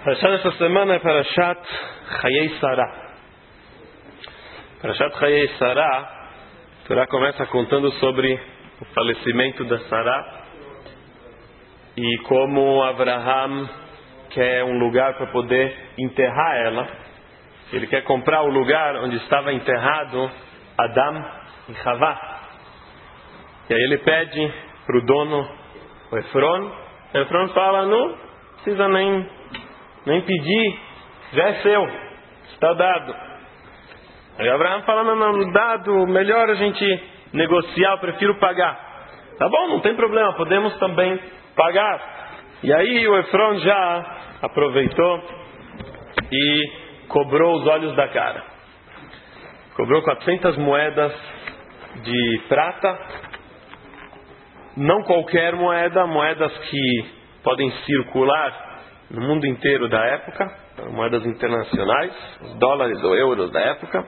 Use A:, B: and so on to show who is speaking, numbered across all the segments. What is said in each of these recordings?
A: Parashat essa semana é Parashat Chayei Sarah. Parashat Chayei Sarah, a Torá começa contando sobre o falecimento da Sarah e como Abraham quer um lugar para poder enterrar ela. Ele quer comprar o lugar onde estava enterrado Adam e Havá. E aí ele pede para o dono, o Efron. O Efron fala: não precisa nem pedir, já é seu, está dado. Aí Abraham fala: não, dado, melhor a gente negociar, eu prefiro pagar. Tá bom, não tem problema, podemos também pagar. E aí o Efron já aproveitou e cobrou os olhos da cara. Cobrou 400 moedas de prata, não qualquer moeda, moedas que podem circular no mundo inteiro da época, moedas internacionais, os dólares ou euros da época.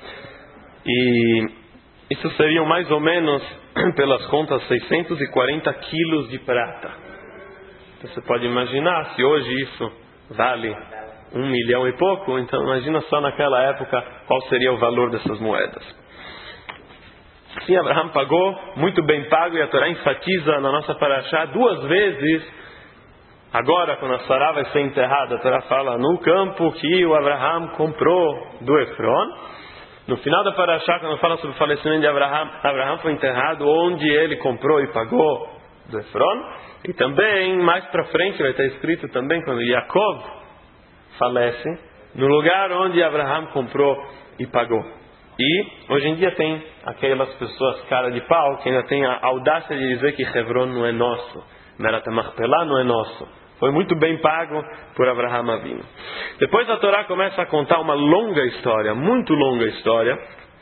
A: E isso seriam mais ou menos, pelas contas, 640 quilos de prata. Então você pode imaginar, se hoje isso vale 1 milhão e pouco, então imagina só naquela época qual seria o valor dessas moedas. Sim, Abraham pagou, muito bem pago, e a Torá enfatiza na nossa parashá 2 vezes. Agora, quando a Sarah vai ser enterrada, a Torá fala no campo que o Abraham comprou do Efron. No final da parashá, quando fala sobre o falecimento de Abraham, Abraham foi enterrado onde ele comprou e pagou do Efron. E também, mais para frente, vai estar escrito também, quando Yaakov falece, no lugar onde Abraham comprou e pagou. E hoje em dia tem aquelas pessoas cara de pau que ainda tem a audácia de dizer que Hebron não é nosso, Merat HaMachpelah não é nosso. Foi muito bem pago por Abraham Avinu. Depois a Torá começa a contar uma longa história, muito longa história,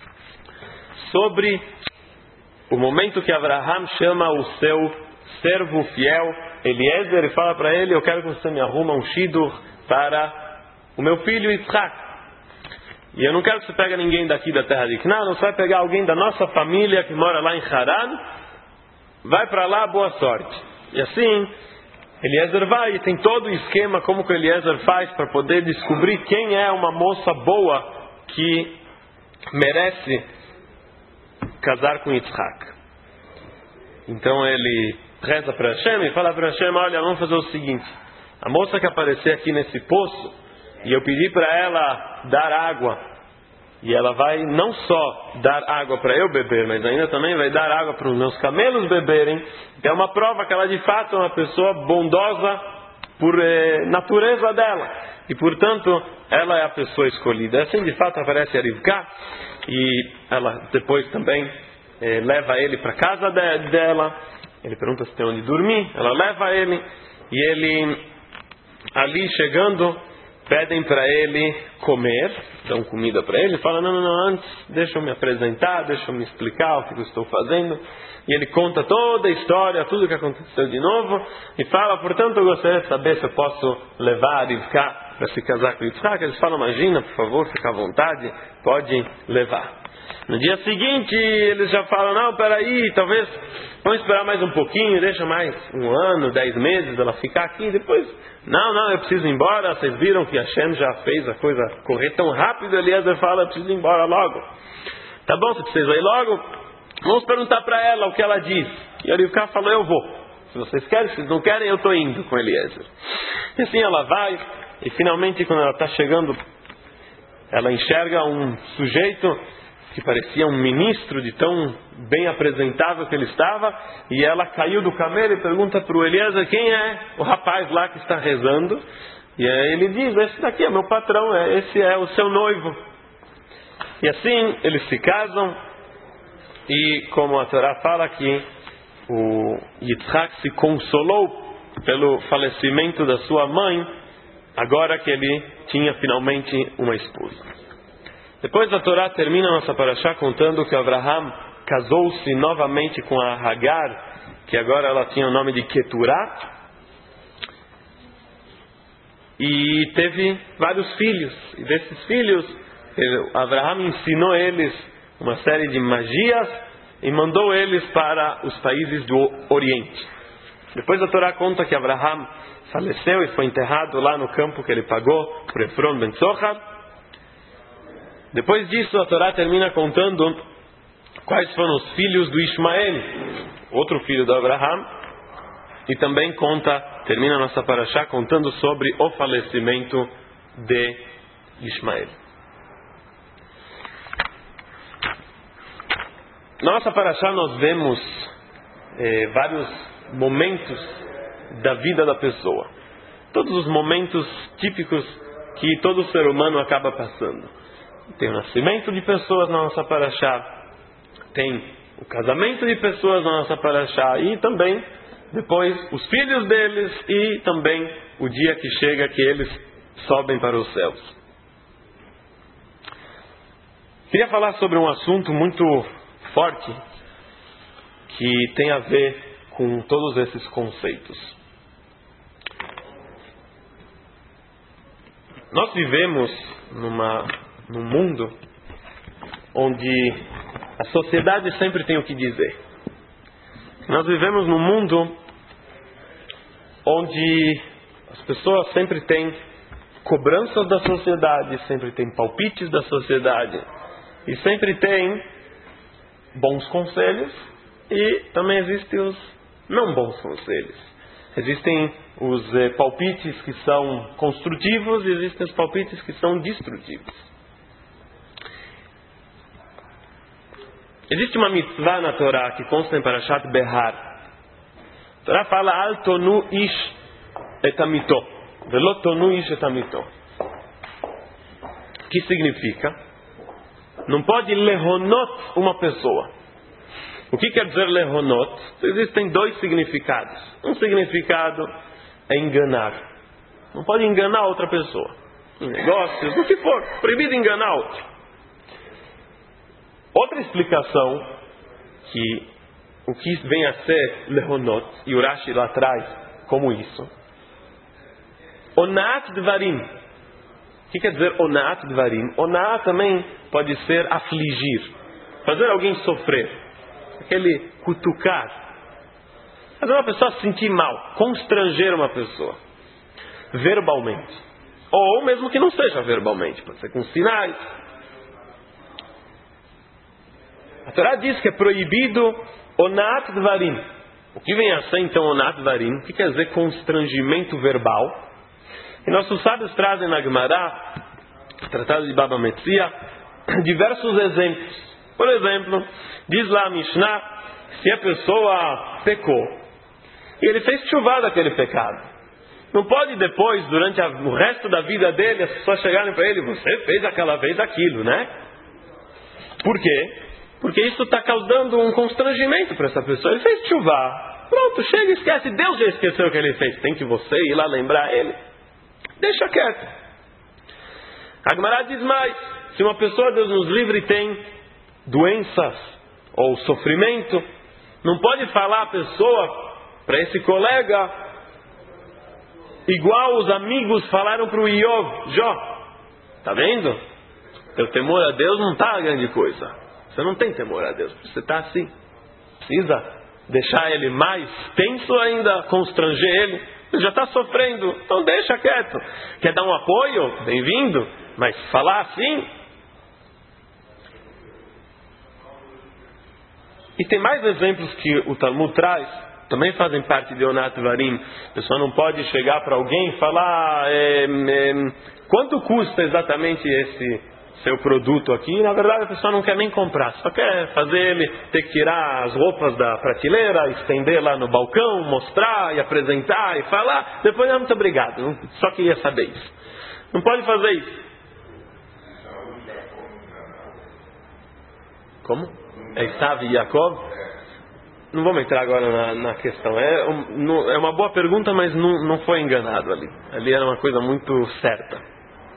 A: sobre o momento que Abraham chama o seu servo fiel Eliezer e fala para ele: eu quero que você me arruma um shidur para o meu filho Yitzhak. E eu não quero que você pegue ninguém daqui da terra de Canaã, você vai pegar alguém da nossa família que mora lá em Haran, vai para lá, boa sorte. E assim, Eliezer vai, e tem todo o esquema como que Eliezer faz para poder descobrir quem é uma moça boa que merece casar com Yitzhak. Então ele reza para Hashem e fala para Hashem: olha, vamos fazer o seguinte, a moça que aparecer aqui nesse poço, e eu pedi para ela dar água, e ela vai não só dar água para eu beber, mas ainda também vai dar água para os meus camelos beberem. É uma prova que ela de fato é uma pessoa bondosa por natureza dela, e portanto ela é a pessoa escolhida. Assim de fato aparece a Rivka, e ela depois também leva ele para a casa dela. Ele pergunta se tem onde dormir, ela leva ele, e ele ali chegando pedem para ele comer, dão comida para ele, fala: não, antes deixa eu me apresentar, deixa eu me explicar o que eu estou fazendo. E ele conta toda a história, tudo o que aconteceu de novo, e fala: portanto eu gostaria de saber se eu posso levar a Rivka para se casar com Yitzhak. Eles falam: imagina, por favor, fica à vontade, pode levar. No dia seguinte eles já falam: não, peraí, talvez vamos esperar mais um pouquinho, deixa mais 1 ano, 10 meses ela ficar aqui, depois não, eu preciso ir embora. Vocês viram que Hashem já fez a coisa correr tão rápido. Eliezer fala: eu preciso ir embora logo. Tá bom, você precisa ir logo? Vamos perguntar para ela o que ela diz. E a Rivka falou: eu vou. Se vocês querem, se vocês não querem, eu estou indo com Eliezer. E assim ela vai, e finalmente quando ela está chegando, ela enxerga um sujeito que parecia um ministro de tão bem apresentável que ele estava, e ela caiu do camelo e pergunta para o Eliezer quem é o rapaz lá que está rezando. E aí ele diz: esse daqui é meu patrão, esse é o seu noivo. E assim eles se casam, e como a Torá fala que o Yitzhak se consolou pelo falecimento da sua mãe, agora que ele tinha finalmente uma esposa. Depois a Torá termina a nossa parashá contando que Abraham casou-se novamente com a Hagar, que agora ela tinha o nome de Keturah, e teve vários filhos. E desses filhos, Abraham ensinou eles uma série de magias e mandou eles para os países do Oriente. Depois a Torá conta que Abraham faleceu e foi enterrado lá no campo que ele pagou por Efron ben Zohar. Depois disso a Torá termina contando quais foram os filhos do Ismael, outro filho do Abraham, e também termina a nossa parashá contando sobre o falecimento de Ismael. Na nossa parashá nós vemos vários momentos da vida da pessoa. Todos os momentos típicos que todo ser humano acaba passando. Tem o nascimento de pessoas na nossa parashá, tem o casamento de pessoas na nossa parashá e também depois os filhos deles e também o dia que chega que eles sobem para os céus. Queria falar sobre um assunto muito forte que tem a ver com todos esses conceitos. Nós vivemos num mundo onde a sociedade sempre tem o que dizer. Nós vivemos num mundo onde as pessoas sempre têm cobranças da sociedade, sempre têm palpites da sociedade e sempre têm bons conselhos e também existem os não bons conselhos. Existem os palpites que são construtivos e existem os palpites que são destrutivos. Existe uma mitzvah na Torá que consta em Parashat Behar. A Torá fala Al tonu ish etamito velo tonu ish etamito. Que significa? Não pode lehonot uma pessoa. O que quer dizer lehonot? Existem dois significados. Um significado é enganar. Não pode enganar outra pessoa. Em negócios, o que for. Proibido enganar outra. Outra explicação, que o que vem a ser lehonot, e o Rashi lá traz como isso. Onaat dvarim. O que quer dizer onaat dvarim? Onaat também pode ser afligir. Fazer alguém sofrer. Aquele cutucar. Fazer uma pessoa se sentir mal. Constranger uma pessoa. Verbalmente. Ou mesmo que não seja verbalmente. Pode ser com sinais. A Torá diz que é proibido onaat dvarim. O que vem a ser então onaat dvarim? O que quer dizer constrangimento verbal? E nossos sábios trazem na Gemara, Tratado de Baba Metzia, diversos exemplos. Por exemplo, diz lá a Mishnah, se a pessoa pecou e ele fez chuvá daquele pecado, não pode depois, durante o resto da vida dele, as pessoas chegarem para ele, você fez aquela vez aquilo, né? Por quê? Porque isso está causando um constrangimento para essa pessoa. Ele fez chuvá. Pronto, chega e esquece. Deus já esqueceu o que ele fez. Tem que você ir lá lembrar ele. Deixa quieto. A Gemara diz mais. Se uma pessoa, Deus nos livre, tem doenças ou sofrimento, não pode falar a pessoa, para esse colega, igual os amigos falaram para o Iov. Jó, tá vendo? Teu temor a Deus não está grande coisa. Você não tem temor a Deus, você está assim. Precisa deixar ele mais tenso ainda, constranger ele. Ele já está sofrendo, então deixa quieto. Quer dar um apoio? Bem-vindo. Mas falar assim? E tem mais exemplos que o Talmud traz, também fazem parte de Onat Varim. A pessoa não pode chegar para alguém e falar quanto custa exatamente esse seu produto aqui. Na verdade a pessoa não quer nem comprar, só quer fazer ele ter que tirar as roupas da prateleira, estender lá no balcão, mostrar e apresentar e falar, depois muito obrigado, só queria saber isso. Não pode fazer isso. Como? É Esav e Yaakov? Não vamos entrar agora na questão. É uma boa pergunta, mas não foi enganado ali. Ali era uma coisa muito certa.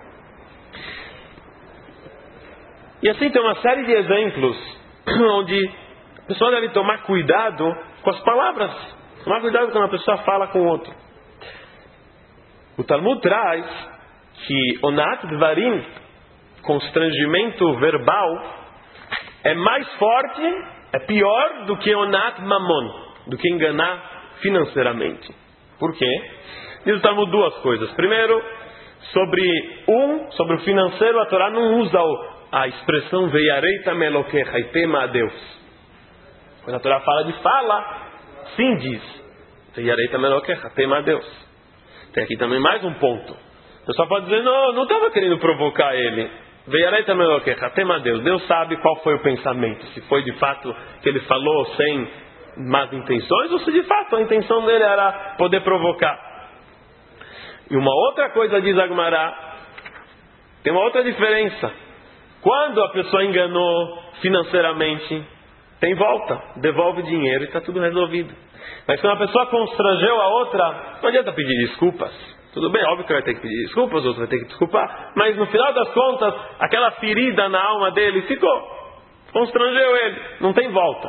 A: E assim tem uma série de exemplos onde a pessoa deve tomar cuidado com as palavras. Tomar cuidado quando a pessoa fala com o outro. O Talmud traz que Onat Dvarim, constrangimento verbal, é mais forte, é pior do que Onat Mamon, do que enganar financeiramente. Por quê? Diz o Talmud duas coisas. Primeiro, sobre o financeiro, a Torá não usa a expressão Veiareita meloquecha, e tema a Deus. Quando a Torá fala de fala, sim diz Veiareita meloquecha, tema a Deus. Tem aqui também mais um ponto. O pessoal pode dizer, não estava querendo provocar ele. Veiareita meloquecha, tema a Deus. Deus sabe qual foi o pensamento. Se foi de fato que ele falou sem más intenções, ou se de fato a intenção dele era poder provocar. E uma outra coisa, diz a Gemara, tem uma outra diferença. Quando a pessoa enganou financeiramente, tem volta, devolve dinheiro e está tudo resolvido. Mas quando a pessoa constrangeu a outra, não adianta pedir desculpas. Tudo bem, óbvio que vai ter que pedir desculpas, os outros vai ter que desculpar. Mas no final das contas, aquela ferida na alma dele ficou. Constrangeu ele, não tem volta.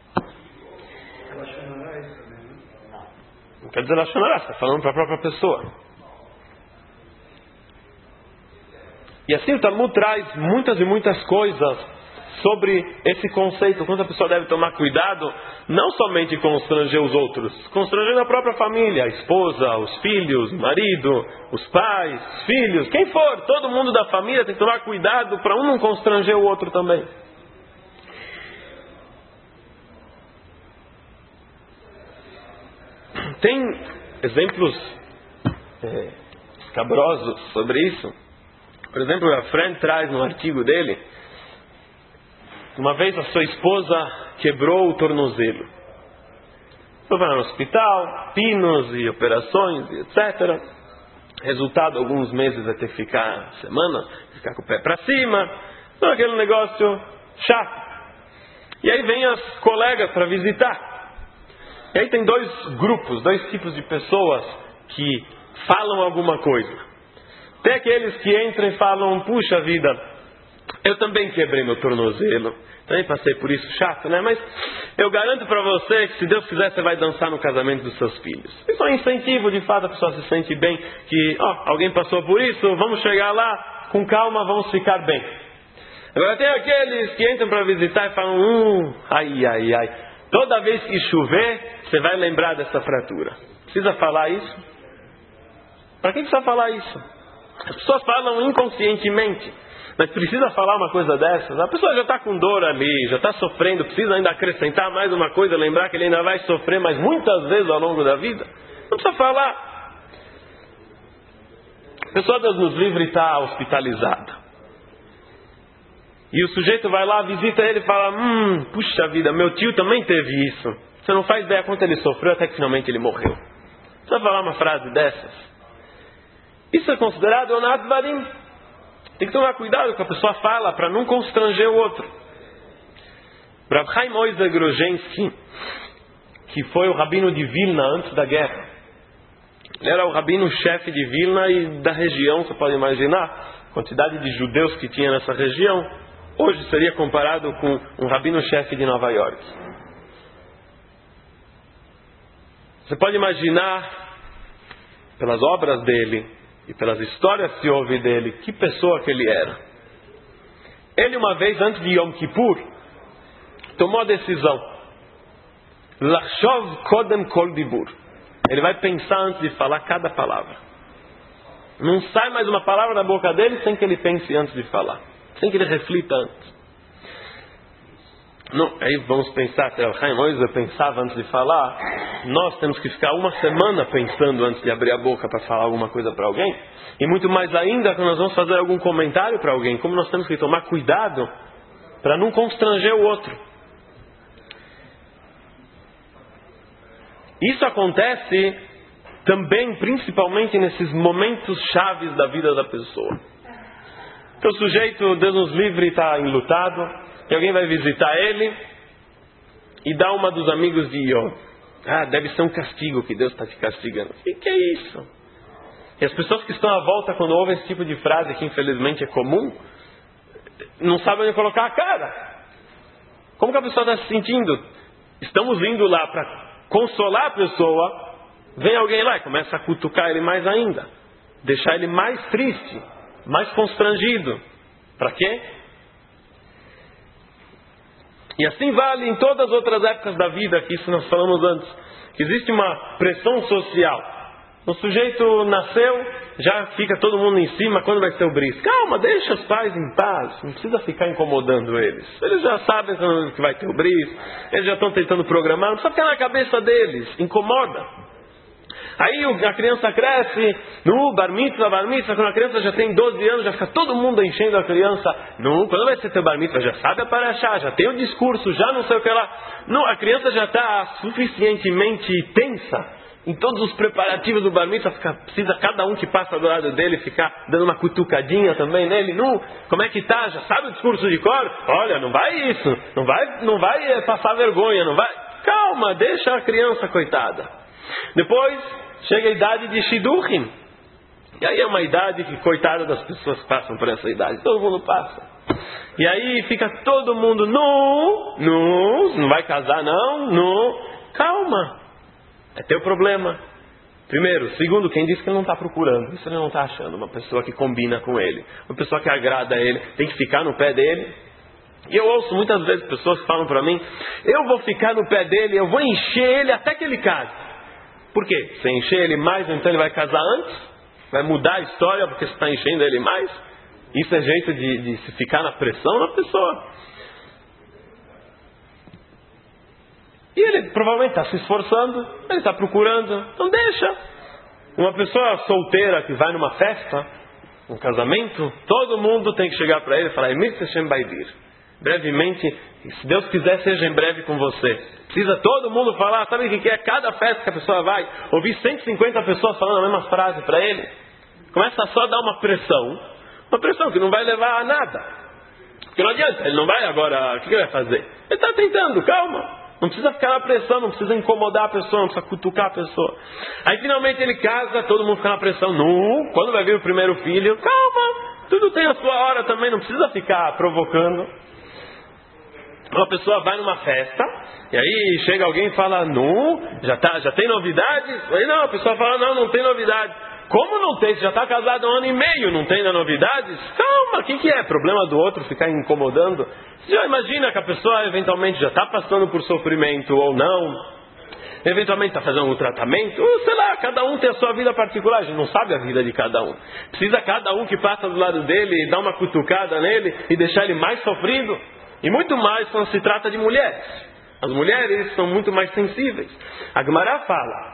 A: Não quer dizer Lashon Hara, está falando para a própria pessoa. E assim o Talmud traz muitas e muitas coisas sobre esse conceito, quanto a pessoa deve tomar cuidado, não somente constranger os outros, constranger a própria família, a esposa, os filhos, o marido, os pais, os filhos, quem for, todo mundo da família tem que tomar cuidado para um não constranger o outro também. Tem exemplos escabrosos sobre isso. Por exemplo, o Efraim traz no artigo dele, uma vez a sua esposa quebrou o tornozelo. Foi para o hospital, pinos e operações, etc. Resultado, alguns meses vai ter que ficar com o pé para cima. Então, aquele negócio chato. E aí vem as colegas para visitar. E aí tem dois tipos de pessoas que falam alguma coisa. Tem aqueles que entram e falam, puxa vida, eu também quebrei meu tornozelo, também passei por isso, chato, né? Mas eu garanto para você que se Deus quiser você vai dançar no casamento dos seus filhos. Isso é um incentivo, de fato a pessoa se sente bem, que alguém passou por isso, vamos chegar lá, com calma, vamos ficar bem. Agora tem aqueles que entram para visitar e falam, ai, toda vez que chover, você vai lembrar dessa fratura. Precisa falar isso? Para que precisa falar isso? As pessoas falam inconscientemente, mas precisa falar uma coisa dessas? A pessoa já está com dor ali, já está sofrendo, precisa ainda acrescentar mais uma coisa, lembrar que ele ainda vai sofrer, mas muitas vezes ao longo da vida. Não precisa falar. A pessoa, Deus nos livre, está hospitalizada. E o sujeito vai lá, visita ele e fala, puxa vida, meu tio também teve isso. Você não faz ideia quanto ele sofreu até que finalmente ele morreu. Precisa falar uma frase dessas? Isso é considerado onat varim. Tem que tomar cuidado com o que a pessoa fala para não constranger o outro. Rav Chaim Oizer Grozhensky, que foi o rabino de Vilna antes da guerra. Ele era o rabino-chefe de Vilna e da região, você pode imaginar, a quantidade de judeus que tinha nessa região. Hoje seria comparado com um rabino-chefe de Nova York. Você pode imaginar, pelas obras dele e pelas histórias que houve dele, que pessoa que ele era. Ele, uma vez antes de Yom Kippur, tomou a decisão. Lachshov kodem kol dibur. Ele vai pensar antes de falar cada palavra. Não sai mais uma palavra da boca dele sem que ele pense antes de falar, sem que ele reflita antes. Não, aí vamos pensar, que o Chaim Oizer pensava antes de falar. Nós temos que ficar uma semana pensando antes de abrir a boca para falar alguma coisa para alguém. E muito mais ainda quando nós vamos fazer algum comentário para alguém, como nós temos que tomar cuidado para não constranger o outro. Isso acontece também, principalmente nesses momentos chaves da vida da pessoa. Então o sujeito, Deus nos livre, está enlutado. E alguém vai visitar ele e dá uma dos amigos de Iov. Deve ser um castigo que Deus está te castigando. O que é isso? E as pessoas que estão à volta, quando ouvem esse tipo de frase, que infelizmente é comum, não sabem onde colocar a cara. Como que a pessoa está se sentindo? Estamos indo lá para consolar a pessoa, vem alguém lá e começa a cutucar ele mais ainda. Deixar ele mais triste, mais constrangido. Para quê? E assim vale em todas as outras épocas da vida, que isso nós falamos antes, existe uma pressão social. O sujeito nasceu, já fica todo mundo em cima, quando vai ser o bris? Calma, deixa os pais em paz, não precisa ficar incomodando eles. Eles já sabem que vai ter o bris, eles já estão tentando programar, não precisa ficar na cabeça deles, incomoda. Aí a criança cresce, no bar mitzvah, quando a criança já tem 12 anos, já fica todo mundo enchendo a criança. Quando vai ser teu bar mitzvah, já sabe a paraxá, já tem o discurso, já não sei o que lá. Não, a criança já está suficientemente tensa em todos os preparativos do bar mitzvah, precisa cada um que passa do lado dele ficar dando uma cutucadinha também nele. Como é que tá? Já sabe o discurso de cor? Olha, não vai isso, não vai passar vergonha, não vai. Calma, deixa a criança, coitada. Depois chega a idade de Shidduchim. E aí é uma idade que, coitada das pessoas que passam por essa idade, todo mundo passa. E aí fica todo mundo, não vai casar não. Calma. É teu problema. Primeiro. Segundo, quem disse que ele não está procurando? Isso ele não está achando. Uma pessoa que combina com ele. Uma pessoa que agrada a ele. Tem que ficar no pé dele. E eu ouço muitas vezes pessoas que falam para mim, eu vou ficar no pé dele, eu vou encher ele até que ele case. Por quê? Se encher ele mais, então ele vai casar antes? Vai mudar a história porque você está enchendo ele mais? Isso é jeito de se ficar na pressão da pessoa. E ele provavelmente está se esforçando, ele está procurando, então deixa. Uma pessoa solteira que vai numa festa, um casamento, todo mundo tem que chegar para ele e falar, Emir Shem Baidir. Brevemente, se Deus quiser, seja em breve com você. Precisa todo mundo falar, sabe o que é? Cada festa que a pessoa vai, ouvir 150 pessoas falando a mesma frase para ele. Começa só a dar uma pressão que não vai levar a nada. Porque não adianta, ele não vai agora, o que ele vai fazer? Ele está tentando, calma. Não precisa ficar na pressão, não precisa incomodar a pessoa, não precisa cutucar a pessoa. Aí finalmente ele casa, todo mundo fica na pressão. Quando vai vir o primeiro filho, calma, tudo tem a sua hora também, não precisa ficar provocando. Uma pessoa vai numa festa, e aí chega alguém e fala, já tem novidades? Aí não, a pessoa fala, não tem novidade. Como não tem? Você já está casado há 1 ano e meio, não tem ainda novidades? Calma, o que é? Problema do outro ficar incomodando? Você já imagina que a pessoa eventualmente já está passando por sofrimento ou não? Eventualmente está fazendo um tratamento? Ou, sei lá, cada um tem a sua vida particular, a gente não sabe a vida de cada um. Precisa cada um que passa do lado dele dar uma cutucada nele e deixar ele mais sofrido. E muito mais quando se trata de mulheres. As mulheres são muito mais sensíveis. A Gemara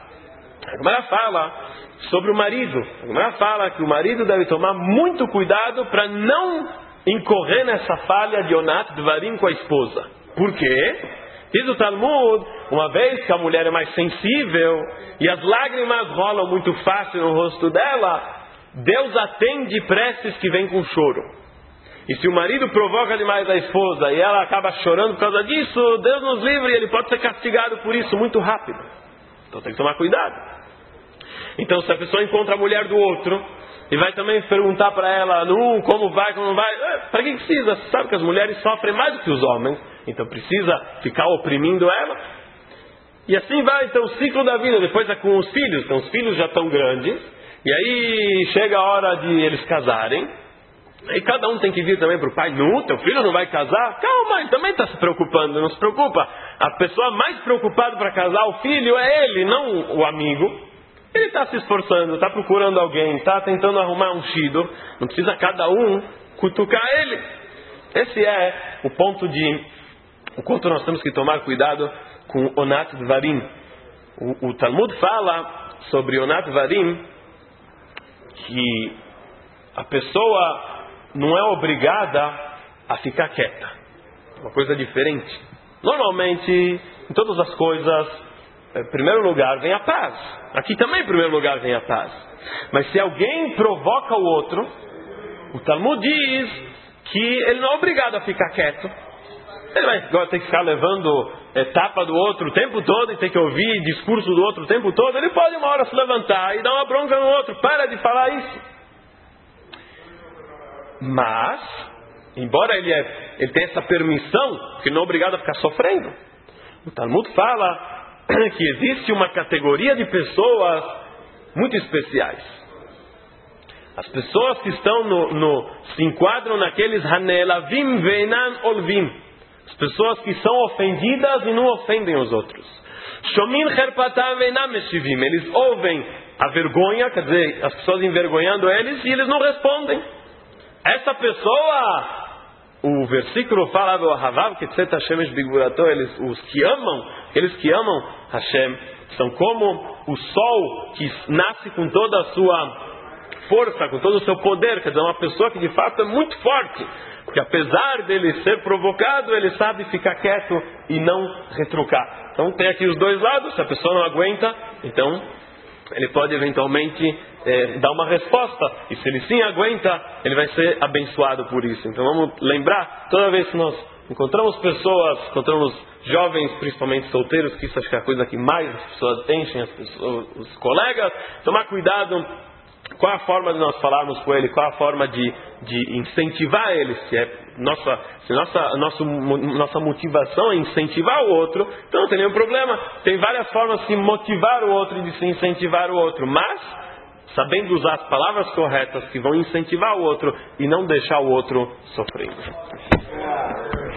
A: fala sobre o marido. A Gemara fala que o marido deve tomar muito cuidado para não incorrer nessa falha de Onat Dvarim com a esposa. Por quê? Diz o Talmud, uma vez que a mulher é mais sensível e as lágrimas rolam muito fácil no rosto dela, Deus atende preces que vêm com choro. E se o marido provoca demais a esposa e ela acaba chorando por causa disso, Deus nos livre, ele pode ser castigado por isso muito rápido. Então tem que tomar cuidado. Então se a pessoa encontra a mulher do outro e vai também perguntar para ela, como vai, como não vai, para que precisa? Você sabe que as mulheres sofrem mais do que os homens, então precisa ficar oprimindo ela. E assim vai então o ciclo da vida. Depois é com os filhos, então os filhos já estão grandes, e aí chega a hora de eles casarem. Aí cada um tem que vir também para o pai. Teu filho não vai casar? Calma, ele também está se preocupando, não se preocupa. A pessoa mais preocupada para casar o filho é ele, não o amigo. Ele está se esforçando, está procurando alguém, está tentando arrumar um shido. Não precisa cada um cutucar ele. Esse é o ponto o quanto nós temos que tomar cuidado com Onat Dvarim. O Talmud fala sobre Onat Dvarim que a pessoa não é obrigada a ficar quieta. É uma coisa diferente. Normalmente, em todas as coisas, em primeiro lugar vem a paz. Aqui também, em primeiro lugar, vem a paz. Mas se alguém provoca o outro, o Talmud diz que ele não é obrigado a ficar quieto. Ele vai agora ter que ficar levando etapa do outro o tempo todo e ter que ouvir discurso do outro o tempo todo. Ele pode uma hora se levantar e dar uma bronca no outro. Para de falar isso. Mas, embora ele tenha essa permissão, que não é obrigado a ficar sofrendo, o Talmud fala que existe uma categoria de pessoas muito especiais. As pessoas que estão se enquadram naqueles Hanelavim Veinan Olvim, as pessoas que são ofendidas e não ofendem os outros. Shomin herpatam veinam meshivim. Eles ouvem a vergonha, quer dizer, as pessoas envergonhando eles, e eles não respondem. Essa pessoa, o versículo fala, os que amam, aqueles que amam Hashem, são como o sol que nasce com toda a sua força, com todo o seu poder. Quer dizer, uma pessoa que de fato é muito forte, porque apesar dele ser provocado, ele sabe ficar quieto e não retrucar. Então tem aqui os dois lados. Se a pessoa não aguenta, então ele pode eventualmente dar uma resposta, e se ele sim aguenta, ele vai ser abençoado por isso. Então vamos lembrar, toda vez que nós encontramos pessoas, encontramos jovens, principalmente solteiros, que isso acho que é a coisa que mais as pessoas enchem, os colegas, tomar cuidado qual a forma de nós falarmos com ele, qual a forma de incentivar ele. Se nossa motivação é incentivar o outro, então não tem nenhum problema. Tem várias formas de motivar o outro e de se incentivar o outro, mas sabendo usar as palavras corretas que vão incentivar o outro e não deixar o outro sofrendo.